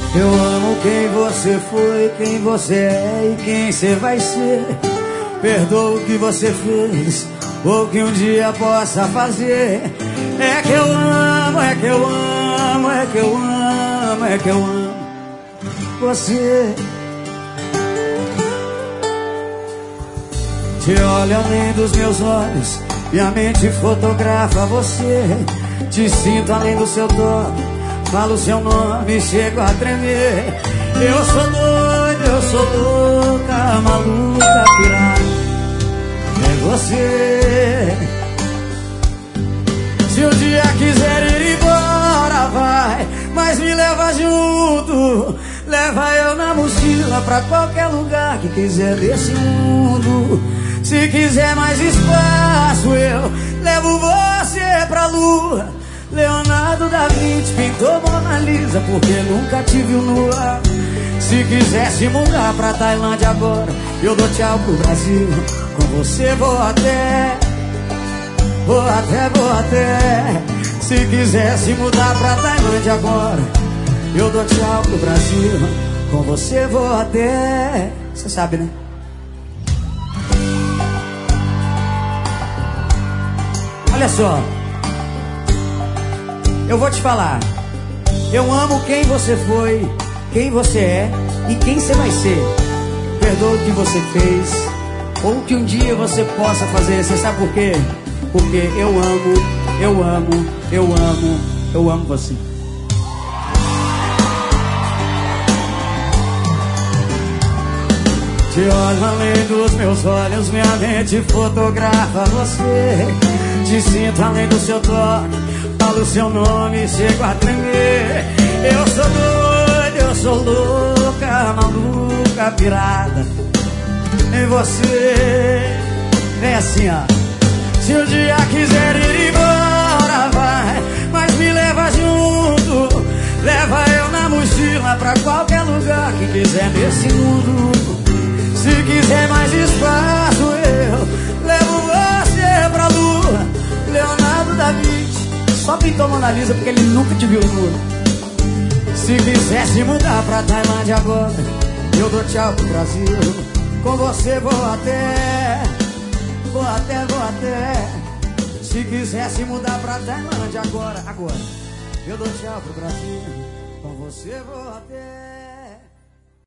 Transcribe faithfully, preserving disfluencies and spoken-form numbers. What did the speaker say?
Eu amo quem você foi, quem você é e quem você vai ser. Perdoa o que você fez, ou que um dia possa fazer. É que eu amo, é que eu amo, é que eu amo, é que eu amo você. Te olho além dos meus olhos, minha mente fotografa você. Te sinto além do seu toque, falo seu nome e chego a tremer. Eu sou doido, eu sou louca, maluca, pirata. É você. Se um dia quiser ir embora, vai, mas me leva junto. Leva eu na mochila pra qualquer lugar que quiser desse mundo. Se quiser mais espaço, eu levo você pra lua. Leonardo da Vinci pintou Mona Lisa, porque nunca te viu nua. Se quiser se mudar pra Tailândia agora, eu dou tchau pro Brasil. Com você vou até, vou até, vou até. Se quiser se mudar pra Tailândia agora, eu dou tchau pro Brasil. Com você vou até. Você sabe, né? Olha só, eu vou te falar. Eu amo quem você foi, quem você é e quem você vai ser. Perdoa o que você fez, ou o que um dia você possa fazer. Você sabe por quê? Porque eu amo, eu amo, eu amo, eu amo você. Te olho além dos meus olhos, minha mente fotografa você. Te sinto além do seu toque, falo seu nome e chego a tremer. Eu sou doido, eu sou louca, maluca, pirada em você. Vem assim, ó. Se um dia quiser ir embora, vai, mas me leva junto. Leva eu na mochila pra qualquer lugar que quiser nesse mundo. Se quiser mais espaço, eu levo você pra lua. Leonardo da Vinci só pintou Mona Lisa porque ele nunca te viu nua. Se quiser se mudar pra Tailândia agora, eu dou tchau pro Brasil. Com você vou até, vou até, vou até. Se quiser se mudar pra Tailândia agora, agora, eu dou tchau pro Brasil. Com você vou até.